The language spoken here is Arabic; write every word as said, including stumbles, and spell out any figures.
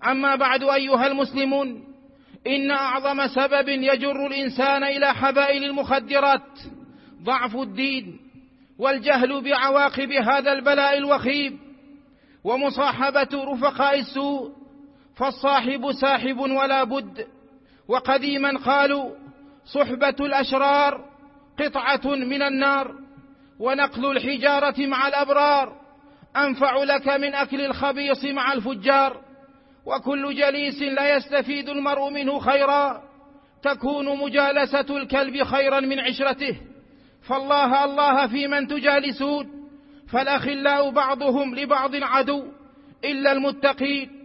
أما بعد أيها المسلمون، إن أعظم سبب يجر الإنسان إلى حبائل المخدرات ضعف الدين والجهل بعواقب هذا البلاء الوخيم، ومصاحبة رفقاء السوء، فالصاحب ساحب ولا بد. وقديما قالوا: صحبة الأشرار قطعة من النار، ونقل الحجارة مع الأبرار أنفع لك من أكل الخبيص مع الفجار. وكل جليس لا يستفيد المرء منه خيرا، تكون مجالسة الكلب خيرا من عشرته. فالله الله في من تجالسون، فالأخلاء بعضهم لبعض عدو إلا المتقين.